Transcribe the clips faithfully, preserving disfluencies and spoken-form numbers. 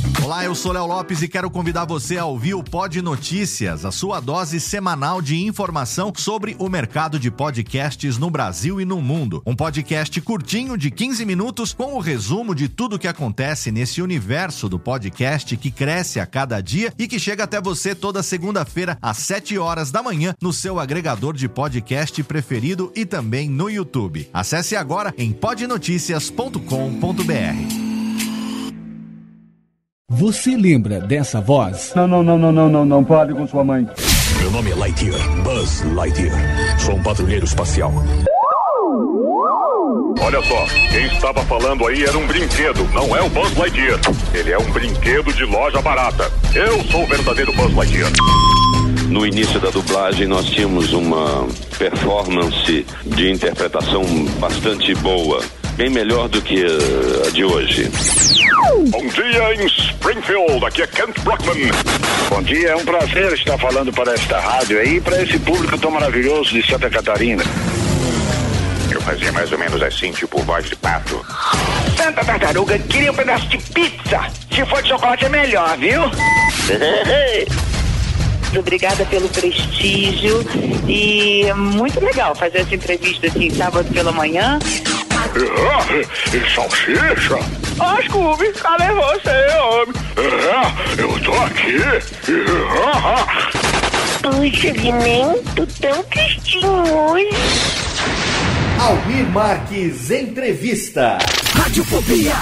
Olá, eu sou Léo Lopes e quero convidar você a ouvir o Pod Notícias, a sua dose semanal de informação sobre o mercado de podcasts no Brasil e no mundo. Um podcast curtinho de quinze minutos com o resumo de tudo que acontece nesse universo do podcast que cresce a cada dia e que chega até você toda segunda-feira às sete horas da manhã no seu agregador de podcast preferido e também no YouTube. Acesse agora em pod noticias ponto com ponto b r. Você lembra dessa voz? Não, não, não, não, não, não, não, fale com sua mãe. Meu nome é Lightyear, Buzz Lightyear. Sou um patrulheiro espacial. Olha só, quem estava falando aí era um brinquedo, não é o Buzz Lightyear. Ele é um brinquedo de loja barata. Eu sou o verdadeiro Buzz Lightyear. No início da dublagem nós tínhamos uma performance de interpretação bastante boa, bem melhor do que a de hoje. Bom dia em Springfield, aqui é Kent Brockman. Bom dia, é um prazer estar falando para esta rádio aí e para esse público tão maravilhoso de Santa Catarina. Eu fazia mais ou menos assim, tipo voz de pato. Santa Tartaruga, queria um pedaço de pizza. Se for de chocolate é melhor, viu? Obrigada pelo prestígio e muito legal fazer essa entrevista assim, sábado pela manhã. É, e salsicha? Ó, oh, Scooby, cadê você, homem? É, eu tô aqui. Puxa, Vinento, tão tristinho hoje. Almir Marques Entrevista. Radiofobia.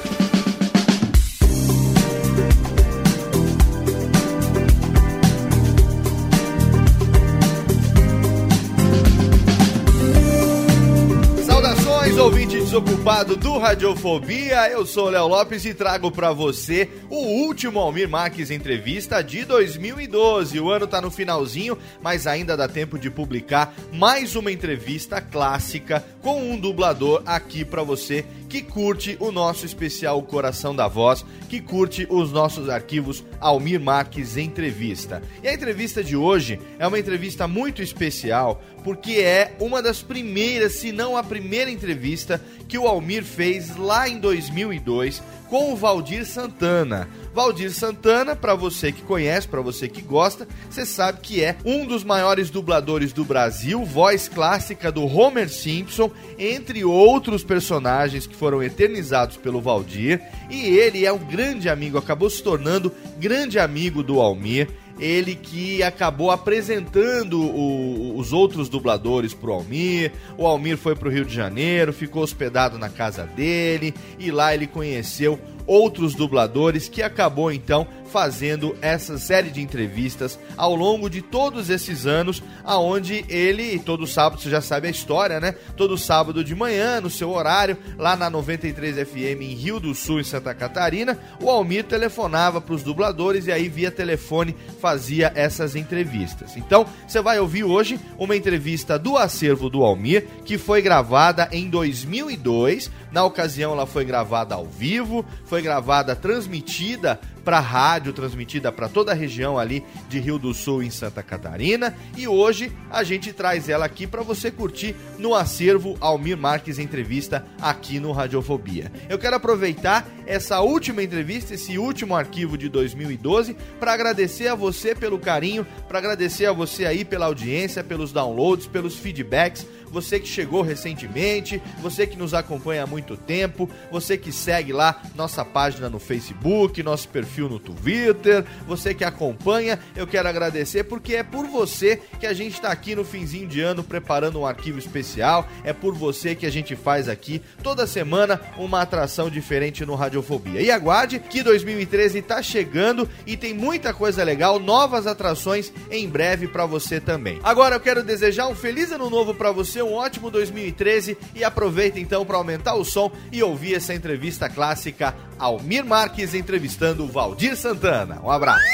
Ouvinte desocupado do Radiofobia, eu sou o Léo Lopes e trago pra você o último Almir Marques Entrevista de dois mil e doze. O ano tá no finalzinho, mas ainda dá tempo de publicar mais uma entrevista clássica com um dublador aqui pra você que curte o nosso especial O Coração da Voz, que curte os nossos arquivos Almir Marques Entrevista. E a entrevista de hoje é uma entrevista muito especial, porque é uma das primeiras, se não a primeira entrevista que o Almir fez lá em dois mil e dois com o Valdir Santana. Valdir Santana, pra você que conhece, pra você que gosta, você sabe que é um dos maiores dubladores do Brasil, voz clássica do Homer Simpson, entre outros personagens que foram eternizados pelo Valdir, e ele é um grande amigo, acabou se tornando grande amigo do Almir. Ele que acabou apresentando o, os outros dubladores pro Almir. O Almir foi pro Rio de Janeiro, ficou hospedado na casa dele e lá ele conheceu outros dubladores, que acabou então fazendo essa série de entrevistas ao longo de todos esses anos, aonde ele, todo sábado, você já sabe a história, né? Todo sábado de manhã, no seu horário, lá na noventa e três F M em Rio do Sul, em Santa Catarina, o Almir telefonava para os dubladores e aí via telefone fazia essas entrevistas. Então, você vai ouvir hoje uma entrevista do acervo do Almir, que foi gravada em dois mil e dois. Na ocasião, ela foi gravada ao vivo, foi gravada, transmitida para rádio, transmitida para toda a região ali de Rio do Sul, em Santa Catarina, e hoje a gente traz ela aqui para você curtir no acervo Almir Marques Entrevista aqui no Radiofobia. Eu quero aproveitar essa última entrevista, esse último arquivo de dois mil e doze, para agradecer a você pelo carinho, para agradecer a você aí pela audiência, pelos downloads, pelos feedbacks, você que chegou recentemente, você que nos acompanha há muito tempo, você que segue lá nossa página no Facebook, nosso perfil no Twitter, você que acompanha, eu quero agradecer porque é por você que a gente está aqui no finzinho de ano preparando um arquivo especial, é por você que a gente faz aqui toda semana uma atração diferente no Radiofobia. E aguarde que dois mil e treze tá chegando e tem muita coisa legal, novas atrações em breve para você também. Agora eu quero desejar um feliz ano novo para você, um ótimo dois mil e treze e aproveita então para aumentar o som e ouvir essa entrevista clássica Almir Marques entrevistando Valdir Santana. Um abraço.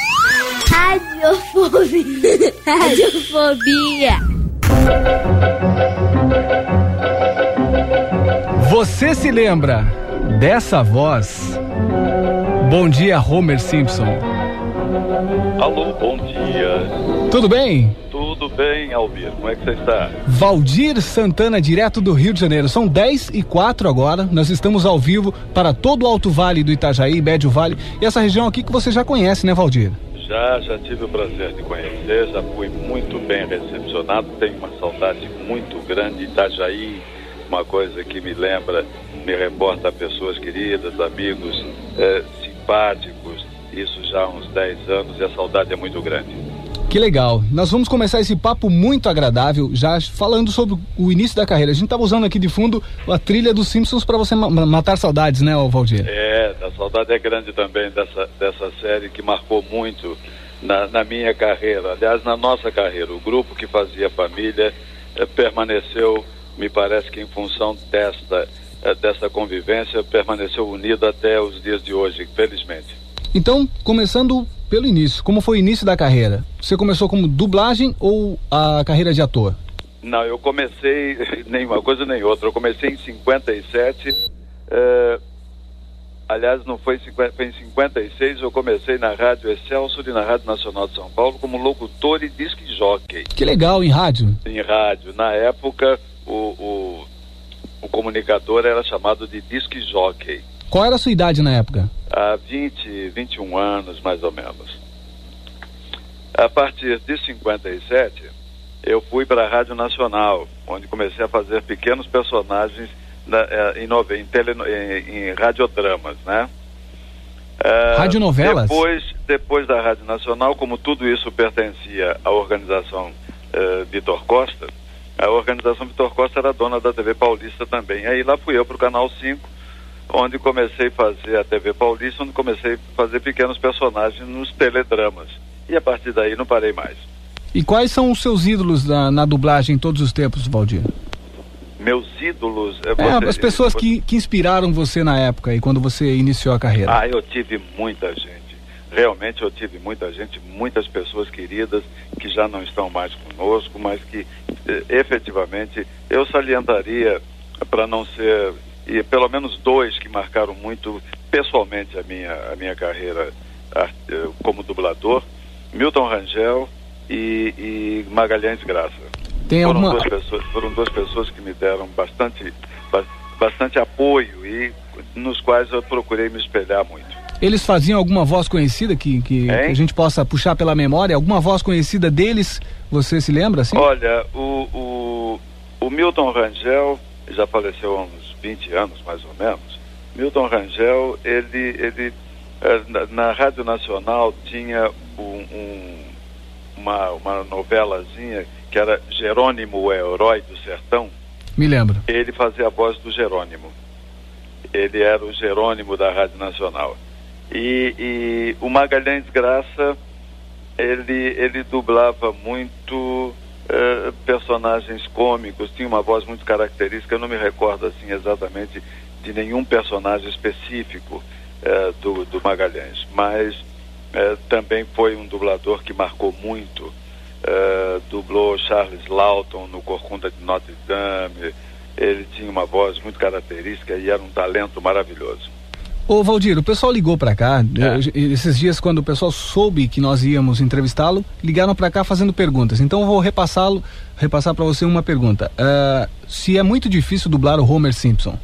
Radiofobia. Radiofobia. Você se lembra dessa voz? Bom dia, Homer Simpson. Alô, bom dia. Tudo bem? Tudo bem, Almir? Como é que você está? Valdir Santana, direto do Rio de Janeiro. São dez e quatro agora. Nós estamos ao vivo para todo o Alto Vale do Itajaí, Médio Vale. E essa região aqui que você já conhece, né, Valdir? Já, já tive o prazer de conhecer. Já fui muito bem recepcionado. Tenho uma saudade muito grande de Itajaí. Uma coisa que me lembra, me reporta a pessoas queridas, amigos eh, simpáticos. Isso já há uns dez anos e a saudade é muito grande. Que legal. Nós vamos começar esse papo muito agradável, já falando sobre o início da carreira. A gente estava usando aqui de fundo a trilha dos Simpsons para você ma- matar saudades, né, Valdir? É, a saudade é grande também dessa, dessa série que marcou muito na, na minha carreira. Aliás, na nossa carreira. O grupo que fazia Família eh, permaneceu, me parece que em função desta, eh, dessa convivência, permaneceu unido até os dias de hoje, felizmente. Então, começando pelo início, como foi o início da carreira? Você começou como dublagem ou a carreira de ator? Não, eu comecei nem uma coisa nem outra. Eu comecei em cinquenta e sete, eh, aliás, não foi, cinquenta, foi em cinquenta e seis, eu comecei na Rádio Excelsior e na Rádio Nacional de São Paulo como locutor e disc jockey. Que legal, em rádio? Em rádio. Na época, o, o, o comunicador era chamado de disc jockey. Qual era a sua idade na época? Há vinte, vinte e um anos, mais ou menos. A partir de cinquenta e sete, eu fui para a Rádio Nacional, onde comecei a fazer pequenos personagens na, em, nove, em, tele, em, em radiodramas, né? Uh, Radionovelas? Depois, depois da Rádio Nacional, como tudo isso pertencia à organização uh, Vitor Costa, a organização Vitor Costa era dona da T V Paulista também. Aí lá fui eu para o Canal cinco, onde comecei a fazer a T V Paulista, onde comecei a fazer pequenos personagens nos teledramas. E a partir daí não parei mais. E quais são os seus ídolos na, na dublagem em todos os tempos, Valdir? Meus ídolos... É, você, as pessoas você... que, que inspiraram você na época e quando você iniciou a carreira. Ah, eu tive muita gente. Realmente eu tive muita gente, muitas pessoas queridas que já não estão mais conosco, mas que eh, efetivamente eu salientaria, para não ser... e pelo menos dois que marcaram muito pessoalmente a minha, a minha carreira uh, como dublador, Milton Rangel e, e Magalhães Graça. Tem foram, alguma... duas pessoas, foram duas pessoas que me deram bastante, ba- bastante apoio e nos quais eu procurei me espelhar muito. Eles faziam alguma voz conhecida que, que, que a gente possa puxar pela memória? Alguma voz conhecida deles, você se lembra? Assim? Olha, o, o, o Milton Rangel já faleceu há uns vinte anos, mais ou menos. Milton Rangel, ele, ele na, na Rádio Nacional tinha um, um, uma, uma novelazinha que era Jerônimo, o Herói do Sertão. Me lembro. Ele fazia a voz do Jerônimo. Ele era o Jerônimo da Rádio Nacional. E, e o Magalhães Graça, ele, ele dublava muito... Uh, personagens cômicos, tinha uma voz muito característica. Eu não me recordo assim exatamente de nenhum personagem específico uh, do, do Magalhães, mas uh, também foi um dublador que marcou muito. Uh, dublou Charles Lawton no Corcunda de Notre Dame. Ele tinha uma voz muito característica e era um talento maravilhoso. Ô Valdir, o pessoal ligou pra cá, é. esses dias quando o pessoal soube que nós íamos entrevistá-lo, ligaram pra cá fazendo perguntas, então eu vou repassá-lo, repassar pra você uma pergunta. Uh, se é muito difícil dublar o Homer Simpson?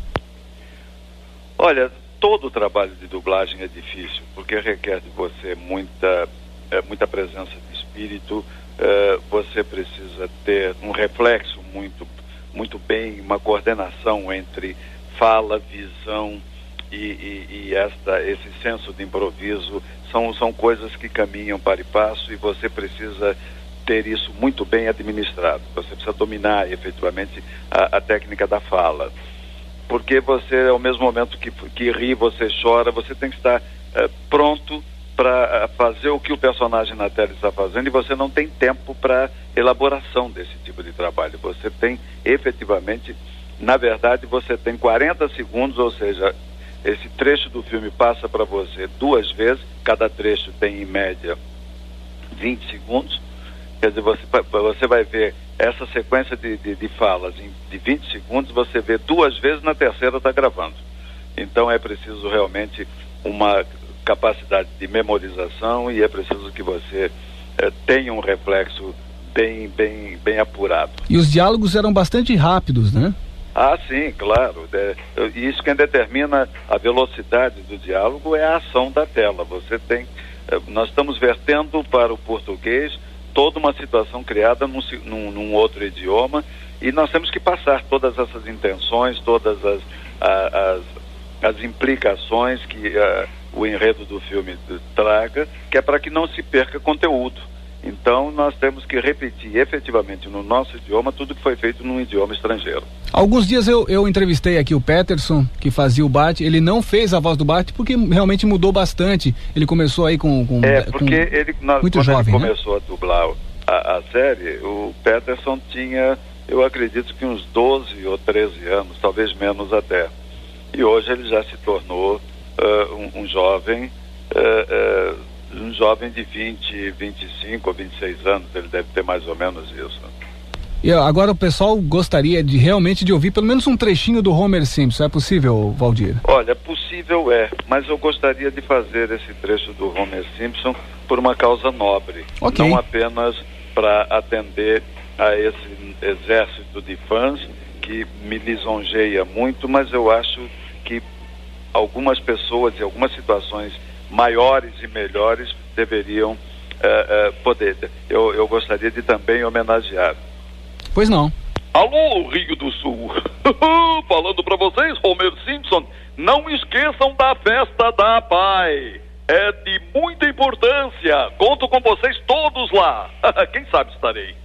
Olha, todo o trabalho de dublagem é difícil, porque requer de você muita, é, muita presença de espírito, é, você precisa ter um reflexo muito, muito bem, uma coordenação entre fala, visão, E, e, e esta, esse senso de improviso são, são coisas que caminham para e passo, e você precisa ter isso muito bem administrado. Você precisa dominar efetivamente a, a técnica da fala, porque você, ao mesmo momento que, que ri, você chora, você tem que estar uh, pronto para fazer o que o personagem na tela está fazendo, e você não tem tempo para elaboração desse tipo de trabalho. Você tem efetivamente, na verdade, você tem quarenta segundos, ou seja, esse trecho do filme passa para você duas vezes, cada trecho tem em média vinte segundos, quer dizer, você, você vai ver essa sequência de, de, de falas em, de vinte segundos, você vê duas vezes, na terceira está gravando. Então é preciso realmente uma capacidade de memorização, e é preciso que você eh, tenha um reflexo bem, bem, bem apurado. E os diálogos eram bastante rápidos, né? Ah, sim, claro. É, isso quem determina a velocidade do diálogo é a ação da tela. Você tem, nós estamos vertendo para o português toda uma situação criada num, num, num outro idioma, e nós temos que passar todas essas intenções, todas as, as, as implicações que uh, o enredo do filme traga, que é para que não se perca conteúdo. Então nós temos que repetir efetivamente no nosso idioma tudo que foi feito num idioma estrangeiro. Alguns dias eu, eu entrevistei aqui o Peterson, que fazia o Bart. Ele não fez a voz do Bart porque realmente mudou bastante. Ele começou aí com... com é, porque com, ele, nós, muito quando jovem, ele começou, né, a dublar a, a série, o Peterson tinha, eu acredito que uns doze ou treze anos, talvez menos até. E hoje ele já se tornou uh, um, um jovem... Uh, uh, um jovem de vinte, vinte e cinco ou vinte e seis anos, ele deve ter mais ou menos isso. E agora o pessoal gostaria de realmente de ouvir pelo menos um trechinho do Homer Simpson. É possível, Valdir? Olha, possível é, mas eu gostaria de fazer esse trecho do Homer Simpson por uma causa nobre. Okay. Não apenas para atender a esse exército de fãs que me lisonjeia muito, mas eu acho que algumas pessoas e algumas situações maiores e melhores deveriam uh, uh, poder. Eu, eu gostaria de também homenagear. Pois não. Alô, Rio do Sul. Falando para vocês, Homer Simpson, não esqueçam da festa da Pai. É de muita importância. Conto com vocês todos lá. Quem sabe estarei.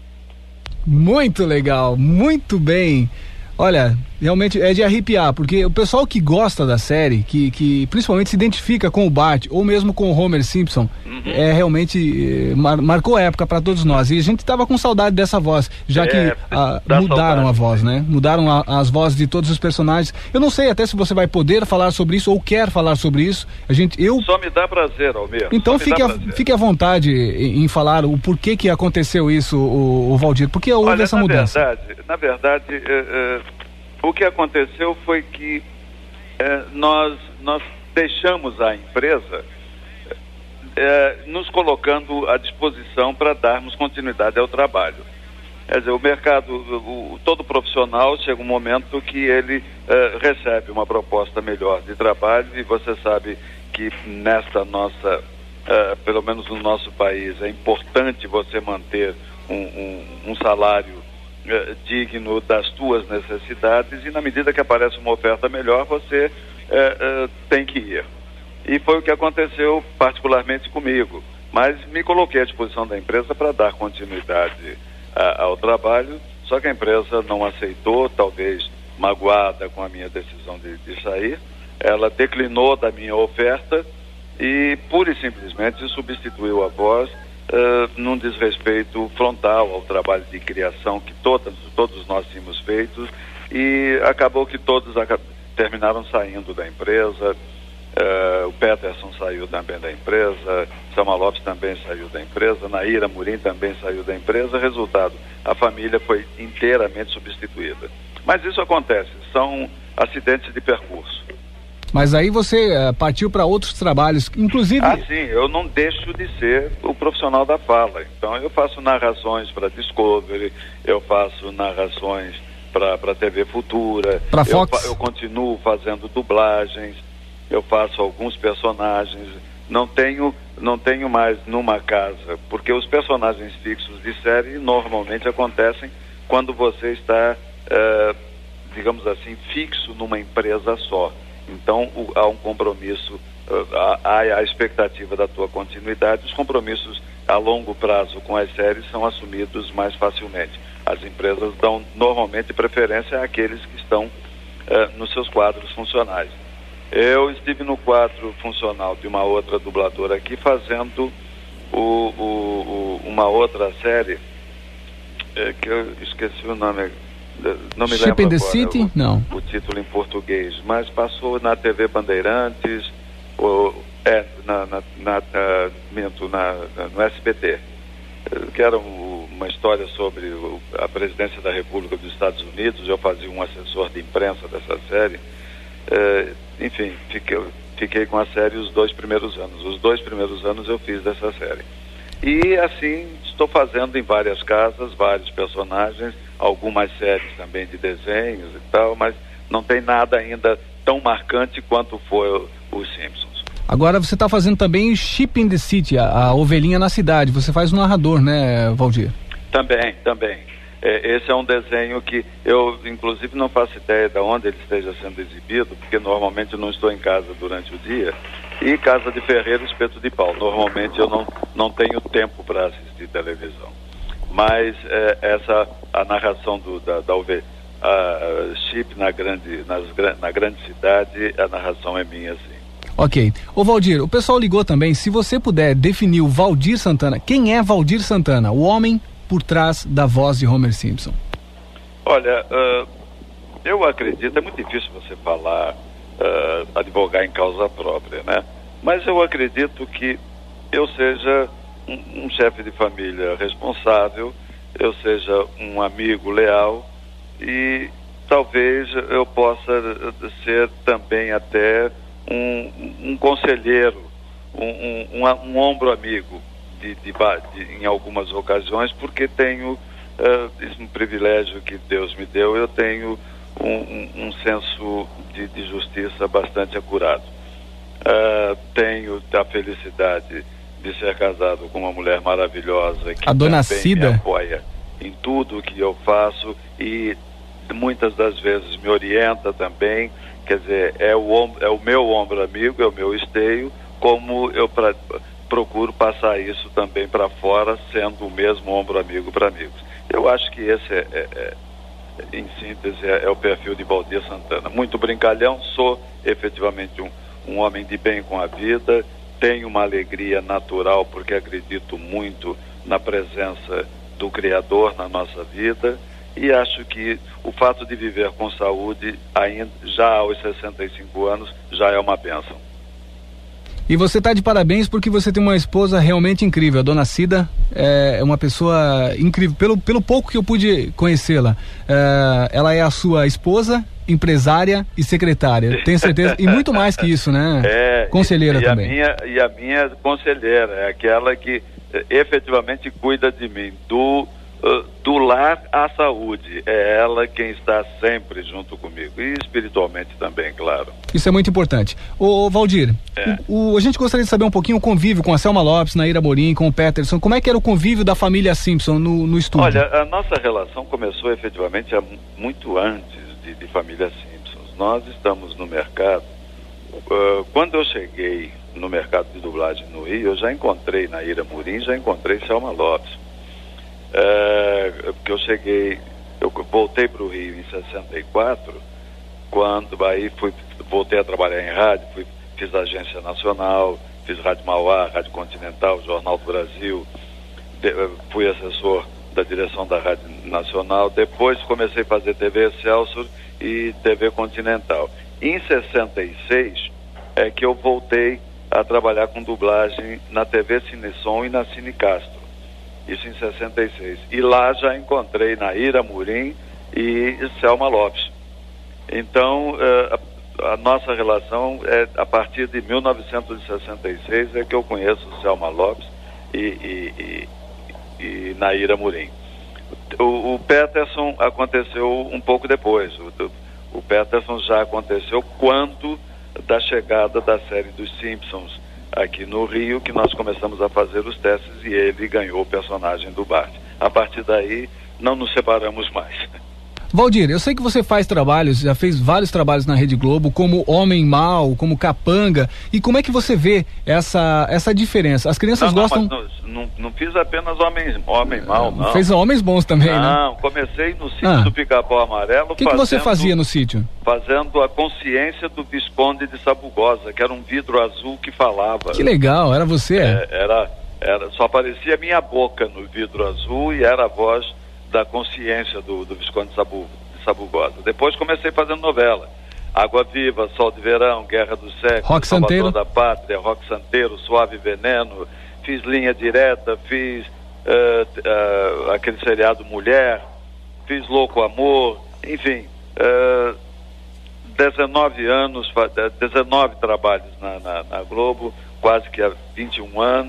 Muito legal, muito bem. Olha, realmente é de arrepiar, porque o pessoal que gosta da série, que, que principalmente se identifica com o Bart, ou mesmo com o Homer Simpson, uhum. é realmente, mar, marcou época para todos nós. E a gente tava com saudade dessa voz, já é, que a, mudaram saudade. a voz, né? Mudaram a, as vozes de todos os personagens. Eu não sei até se você vai poder falar sobre isso, ou quer falar sobre isso. A gente, eu... Só me dá prazer, Almir. Então fique, a, fique à vontade em, em falar o porquê que aconteceu isso, o, o Valdir, porque houve Olha, essa na mudança. Verdade, na verdade, é, é... o que aconteceu foi que eh, nós, nós deixamos a empresa eh, nos colocando à disposição para darmos continuidade ao trabalho. Quer dizer, o mercado, o, todo profissional chega um momento que ele eh, recebe uma proposta melhor de trabalho, e você sabe que nesta nossa, eh, pelo menos no nosso país, é importante você manter um, um, um salário digno das tuas necessidades, e na medida que aparece uma oferta melhor, você é, é, tem que ir. E foi o que aconteceu particularmente comigo, mas me coloquei à disposição da empresa para dar continuidade a, ao trabalho, só que a empresa não aceitou, talvez magoada com a minha decisão de, de sair. Ela declinou da minha oferta e pura e simplesmente substituiu a voz Uh, num desrespeito frontal ao trabalho de criação que todas, todos nós tínhamos feito, e acabou que todos acab- terminaram saindo da empresa. Uh, o Peterson saiu também da empresa, Selma Lopes também saiu da empresa, Naira Murim também saiu da empresa. Resultado, a família foi inteiramente substituída. Mas isso acontece, são acidentes de percurso. Mas aí você uh, partiu para outros trabalhos, inclusive... Ah, sim, eu não deixo de ser o profissional da fala. Então eu faço narrações para Discovery, eu faço narrações para a T V Futura, para Fox. Eu, eu continuo fazendo dublagens, eu faço alguns personagens, não tenho, não tenho mais numa casa, porque os personagens fixos de série normalmente acontecem quando você está, uh, digamos assim, fixo numa empresa só. Então o, há um compromisso, uh, há, há a expectativa da tua continuidade. Os compromissos a longo prazo com as séries são assumidos mais facilmente. As empresas dão normalmente preferência àqueles que estão uh, nos seus quadros funcionais. Eu estive no quadro funcional de uma outra dubladora aqui fazendo o, o, o, uma outra série é, que eu esqueci o nome. Não me Ship lembro in the agora, City? o, não. o título em português, mas passou na T V Bandeirantes, o, é, na, na, na, na, na, no S B T, que era um, uma história sobre o, a presidência da República dos Estados Unidos. Eu fazia um assessor de imprensa dessa série. É, enfim, fiquei, fiquei com a série os dois primeiros anos. Os dois primeiros anos eu fiz dessa série. E assim estou fazendo em várias casas, vários personagens, algumas séries também de desenhos e tal, mas não tem nada ainda tão marcante quanto foi os Simpsons. Agora você está fazendo também Sheep in the City, a, a ovelhinha na cidade. Você faz um narrador, né, Valdir? Também, também. É, esse é um desenho que eu, inclusive, não faço ideia de onde ele esteja sendo exibido, porque normalmente eu não estou em casa durante o dia. E Casa de Ferreiro, Espeto de Pau. Normalmente eu não, não tenho tempo para assistir televisão. Mas é, essa, a narração do, da, da ovelha, a Chip na grande, nas, na grande cidade, a narração é minha, sim. Ok. Ô Valdir, o pessoal ligou também, se você puder definir o Valdir Santana, quem é Valdir Santana? O homem por trás da voz de Homer Simpson. Olha, uh, eu acredito, é muito difícil você falar, uh, advogar em causa própria, né? Mas eu acredito que eu seja um, um chefe de família responsável, eu seja um amigo leal e talvez eu possa ser também até um, um conselheiro, um, um, um, um ombro amigo de, de, de, em algumas ocasiões, porque tenho uh, esse um privilégio que Deus me deu, eu tenho um, um, um senso de, de justiça bastante acurado. Uh, tenho a felicidade de ser casado com uma mulher maravilhosa que a dona também Cida me apoia em tudo que eu faço e muitas das vezes me orienta também. Quer dizer, é o, é o meu ombro amigo, é o meu esteio, como eu pra, procuro passar isso também para fora, sendo o mesmo ombro amigo para amigos. Eu acho que esse é, é, é em síntese, é, é o perfil de Valdir Santana. Muito brincalhão, sou efetivamente um um homem de bem com a vida, tenho uma alegria natural porque acredito muito na presença do Criador na nossa vida e acho que o fato de viver com saúde, ainda, já aos sessenta e cinco anos, já é uma bênção. E você está de parabéns porque você tem uma esposa realmente incrível. A dona Cida é uma pessoa incrível. Pelo, pelo pouco que eu pude conhecê-la, é, ela é a sua esposa, empresária e secretária. Tenho certeza. E muito mais que isso, né? É, conselheira e, e também. A minha, e a minha conselheira é aquela que efetivamente cuida de mim, do, uh, do lar à saúde. É ela quem está sempre junto comigo. E espiritualmente também, claro. Isso é muito importante. Ô, ô Valdir, é. o, o, a gente gostaria de saber um pouquinho o convívio com a Selma Lopes, Naira Morim, com o Peterson. Como é que era o convívio da família Simpson no, no estúdio? Olha, a nossa relação começou efetivamente há muito antes de, de família Simpsons. Nós estamos no mercado. Uh, quando eu cheguei no mercado de dublagem no Rio, eu já encontrei Naira Morim, já encontrei Selma Lopes. Uh, porque eu cheguei, eu voltei para o Rio em sessenta e quatro, quando aí fui, voltei a trabalhar em rádio, fui, fiz agência nacional, fiz Rádio Mauá, Rádio Continental, Jornal do Brasil, de, fui assessor da direção da Rádio Nacional, depois comecei a fazer T V Excelsior e T V Continental. Em sessenta e seis é que eu voltei a trabalhar com dublagem na T V Cinesom e na Cine Castro. Isso em sessenta e seis. E lá já encontrei Naira Morim e Selma Lopes. Então, uh, a, a nossa relação é a partir de mil novecentos e sessenta e seis é que eu conheço Selma Lopes e, e, e, e Naira Morim. O, o Peterson aconteceu um pouco depois. O, o Peterson já aconteceu quando da chegada da série dos Simpsons aqui no Rio, que nós começamos a fazer os testes e ele ganhou o personagem do Bart. A partir daí, não nos separamos mais. Valdir, eu sei que você faz trabalhos, já fez vários trabalhos na Rede Globo, como Homem Mal, como Capanga, e como é que você vê essa, essa diferença? As crianças não, gostam... Não, mas não, não fiz apenas Homem, homem Mal, não. Fez Homens Bons também, não, né? Não, comecei no sítio ah. do Pica-Pau Amarelo. O que, que você fazia no sítio? Fazendo a consciência do Visconde de Sabugosa, que era um vidro azul que falava. Que legal, era você? É, era, era, só aparecia minha boca no vidro azul e era a voz da consciência do, do Visconde de Sabu, de Sabugosa. Depois comecei fazendo novela. Água Viva, Sol de Verão, Guerra do Sexo, Rock Santeiro da Pátria, Rock Santeiro, Suave Veneno, fiz Linha Direta, fiz uh, uh, aquele seriado Mulher, fiz Louco Amor, enfim, uh, dezenove anos, dezenove trabalhos na, na, na Globo, quase que há vinte e um anos,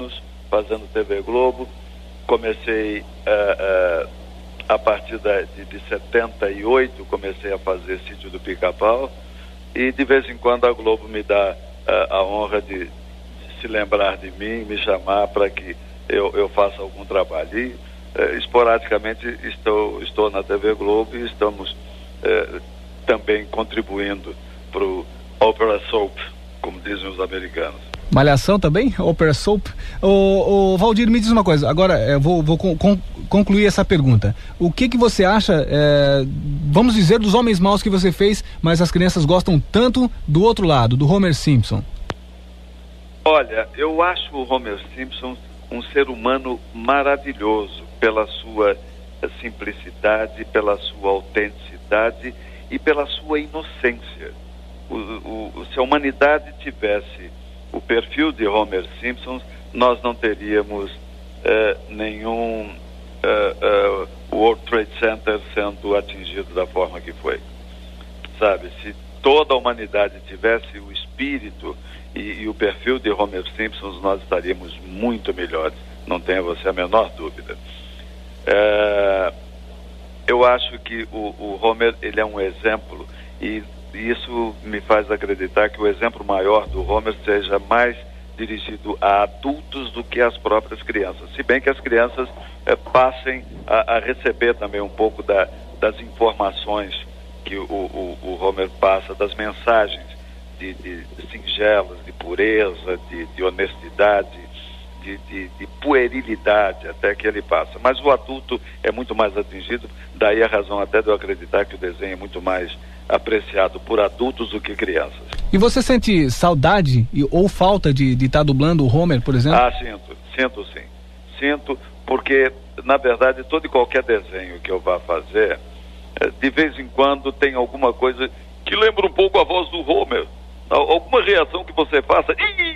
fazendo T V Globo. Comecei uh, uh, a partir da, de, de setenta e oito, comecei a fazer Sítio do Pica-Pau, e de vez em quando a Globo me dá uh, a honra de, de se lembrar de mim, me chamar para que eu, eu faça algum trabalho. E uh, esporadicamente estou, estou na T V Globo e estamos uh, também contribuindo para o Opera Soap, como dizem os americanos. Malhação também? Opera Soap? Ô, ô, Valdir, me diz uma coisa, agora eu vou, vou con- concluir essa pergunta. O que que você acha, é, vamos dizer, dos Homens Maus que você fez, mas as crianças gostam tanto do outro lado, do Homer Simpson? Olha, eu acho o Homer Simpson um ser humano maravilhoso pela sua simplicidade, pela sua autenticidade e pela sua inocência. O, o, se a humanidade tivesse o perfil de Homer Simpson, nós não teríamos uh, nenhum uh, uh, World Trade Center sendo atingido da forma que foi. Sabe, se toda a humanidade tivesse o espírito e, e o perfil de Homer Simpson, nós estaríamos muito melhores, não tenha você a menor dúvida. Uh, eu acho que o, o Homer, ele é um exemplo, e isso me faz acreditar que o exemplo maior do Homer seja mais dirigido a adultos do que às próprias crianças. Se bem que as crianças eh, passem a, a receber também um pouco da, das informações que o, o, o Homer passa, das mensagens de, de, de singelas, de pureza, de, de honestidade, de, de, de puerilidade até que ele passa. Mas o adulto é muito mais atingido, daí a razão até de eu acreditar que o desenho é muito mais apreciado por adultos do que crianças. E você sente saudade e, ou falta de estar dublando o Homer, por exemplo? Ah, sinto, sinto sim. Sinto, porque, na verdade, todo e qualquer desenho que eu vá fazer, de vez em quando tem alguma coisa que lembra um pouco a voz do Homer. Alguma reação que você faça,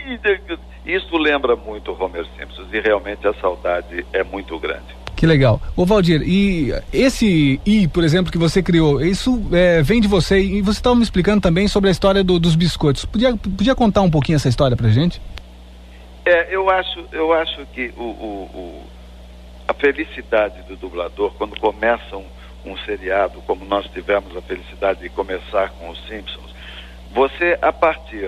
isso lembra muito o Homer Simpson, e realmente a saudade é muito grande. Que legal. Ô Valdir, e esse I, por exemplo, que você criou, isso é, vem de você, e você estava me explicando também sobre a história do, dos biscoitos. Podia, podia contar um pouquinho essa história pra gente? É, eu acho, eu acho que o, o, o, a felicidade do dublador, quando começa um, um seriado, como nós tivemos a felicidade de começar com os Simpsons, você, a partir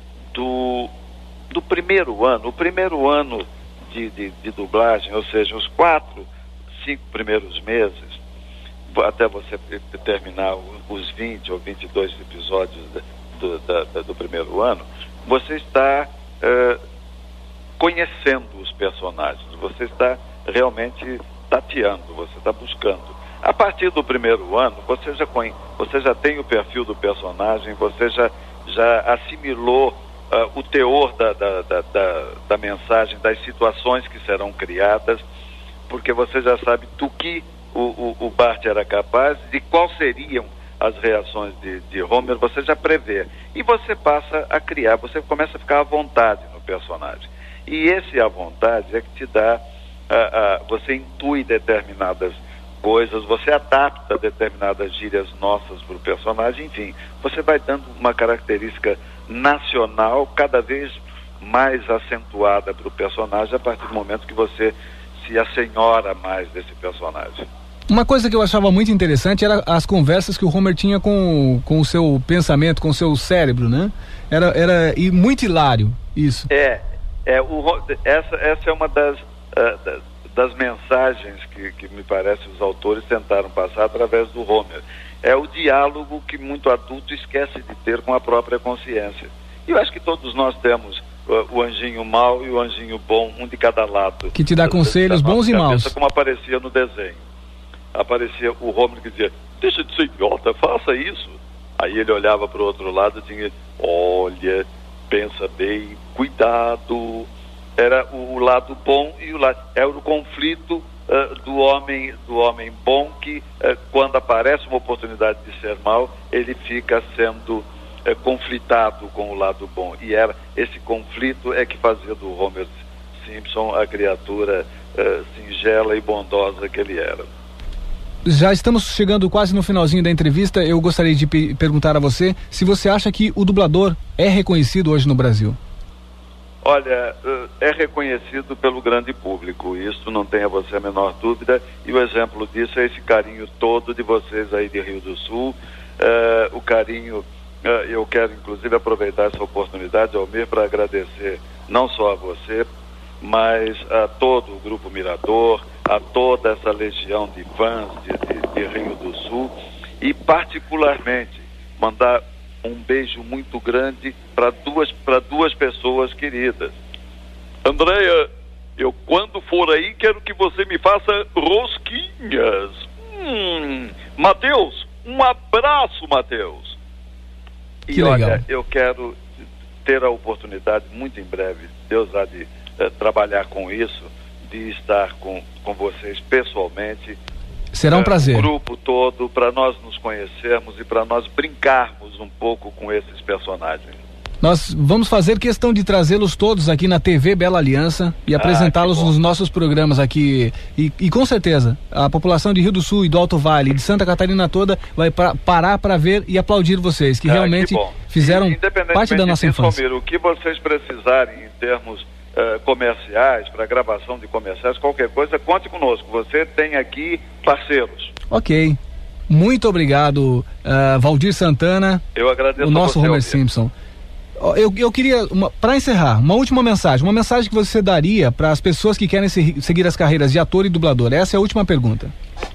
do, do primeiro ano, o primeiro ano de, de, de dublagem, ou seja, os quatro, cinco primeiros meses, até você terminar os vinte ou vinte e dois episódios do, da, da, do primeiro ano, você está uh, conhecendo os personagens, você está realmente tateando, você está buscando. A partir do primeiro ano, você já, conhe... você já tem o perfil do personagem, você já, já assimilou uh, o teor da, da, da, da, da mensagem, das situações que serão criadas, porque você já sabe do que o, o, o Bart era capaz, de quais seriam as reações de, de Homer, você já prevê. E você passa a criar, você começa a ficar à vontade no personagem. E esse à vontade é que te dá, uh, uh, você intui determinadas coisas, você adapta determinadas gírias nossas para o personagem, enfim, você vai dando uma característica nacional cada vez mais acentuada para o personagem a partir do momento que você se assenhora mais desse personagem. Uma coisa que eu achava muito interessante era as conversas que o Homer tinha com, com o seu pensamento, com o seu cérebro, né? Era, era e muito hilário isso. É, é o, essa, essa é uma das, uh, das das mensagens que, que me parece os autores tentaram passar através do Homer. É o diálogo que muito adulto esquece de ter com a própria consciência. E eu acho que todos nós temos uh, o anjinho mau e o anjinho bom, um de cada lado. Que te dá conselhos bons e maus. Como aparecia no desenho. Aparecia o Homer que dizia, deixa de ser idiota, faça isso. Aí ele olhava para o outro lado e tinha, olha, pensa bem, cuidado. Era o, o lado bom e o lado, era o conflito uh, do homem do homem bom que uh, quando aparece uma oportunidade de ser mal, ele fica sendo uh, conflitado com o lado bom, e era esse conflito é que fazia do Homer Simpson a criatura uh, singela e bondosa que ele era. Já estamos chegando quase no finalzinho da entrevista. Eu gostaria de pe- perguntar a você se você acha que o dublador é reconhecido hoje no Brasil. Olha, é reconhecido pelo grande público, isso não tenha você a menor dúvida, e o exemplo disso é esse carinho todo de vocês aí de Rio do Sul. Uh, o carinho, uh, eu quero inclusive aproveitar essa oportunidade, Almir, para agradecer não só a você, mas a todo o Grupo Mirador, a toda essa legião de fãs de, de, de Rio do Sul, e particularmente mandar um beijo muito grande para duas, para duas pessoas queridas. Andréia, eu quando for aí quero que você me faça rosquinhas. Hum, Matheus, um abraço, Matheus. E que olha, legal. Eu quero ter a oportunidade muito em breve, Deus há de eh, trabalhar com isso, de estar com, com vocês pessoalmente. Será um prazer. O grupo todo, para nós nos conhecermos e para nós brincarmos um pouco com esses personagens. Nós vamos fazer questão de trazê-los todos aqui na T V Bela Aliança e Ah, apresentá-los que bom. nos nossos programas aqui. E, e com certeza, a população de Rio do Sul e do Alto Vale, de Santa Catarina toda, vai pra, parar para ver e aplaudir vocês, que Ah, realmente que bom. fizeram E, independentemente parte da nossa disso, infância. Almir, o que vocês precisarem em termos uh, comerciais, para gravação de comerciais, qualquer coisa, conte conosco. Você tem aqui parceiros. Ok. Muito obrigado, uh, Valdir Santana. Eu agradeço o nosso a você, Homer Almir. Simpson. Ó, Eu, eu queria, para encerrar, uma última mensagem. Uma mensagem que você daria para as pessoas que querem se, seguir as carreiras de ator e dublador. Essa é a última pergunta.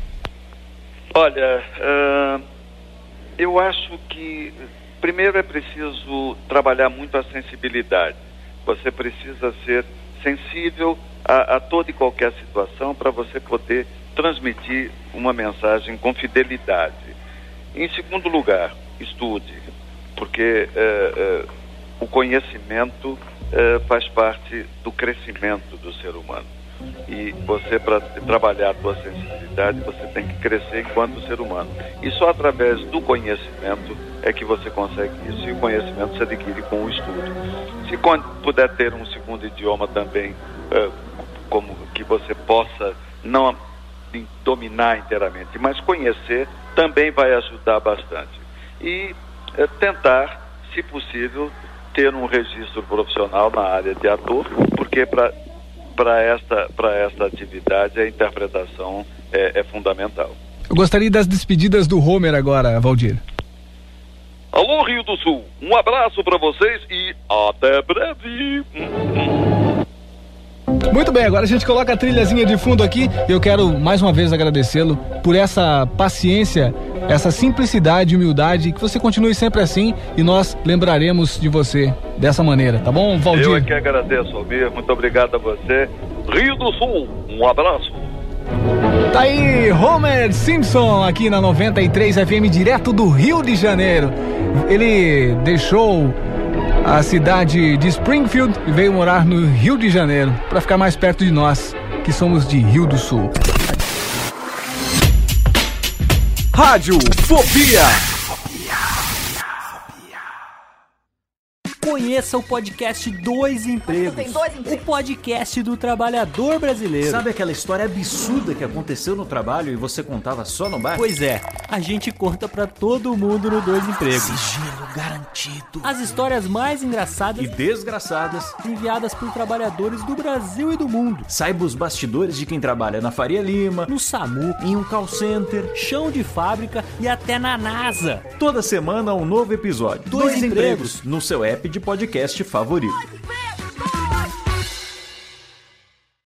Olha, uh, eu acho que primeiro é preciso trabalhar muito a sensibilidade. Você precisa ser sensível a, a toda e qualquer situação para você poder transmitir uma mensagem com fidelidade. Em segundo lugar, estude, porque uh, uh, o conhecimento uh, faz parte do crescimento do ser humano. E você, para trabalhar a tua sensibilidade, você tem que crescer enquanto ser humano. E só através do conhecimento é que você consegue isso. E o conhecimento se adquire com o estudo. Se puder ter um segundo idioma também, uh, como que você possa não dominar inteiramente, mas conhecer, também vai ajudar bastante. E uh, tentar, se possível, ter um registro profissional na área de ator, porque para para esta, para esta atividade a interpretação é, é fundamental. Eu gostaria das despedidas do Homer agora, Valdir. Alô, Rio do Sul, um abraço para vocês e até breve. Muito bem, agora a gente coloca a trilhazinha de fundo aqui. Eu quero mais uma vez agradecê-lo por essa paciência, essa simplicidade e humildade, que você continue sempre assim e nós lembraremos de você dessa maneira, tá bom, Valdir? Eu é que agradeço, Almir, muito obrigado a você. Rio do Sul, um abraço. Tá aí Homer Simpson aqui na noventa e três F M, direto do Rio de Janeiro. Ele deixou a cidade de Springfield e veio morar no Rio de Janeiro para ficar mais perto de nós, que somos de Rio do Sul. Rádio Fobia. Conheça o podcast Dois Empregos. Tem dois empregos. O podcast do trabalhador brasileiro. Sabe aquela história absurda que aconteceu no trabalho e você contava só no bar? Pois é, a gente conta pra todo mundo no Dois Empregos. Sigilo garantido. As histórias mais engraçadas E desgraçadas. enviadas por trabalhadores do Brasil e do mundo. Saiba os bastidores de quem trabalha na Faria Lima, No SAMU, em um call center. chão de fábrica e até na NASA. Toda semana um novo episódio. Dois Empregos. no seu app de podcast favorito.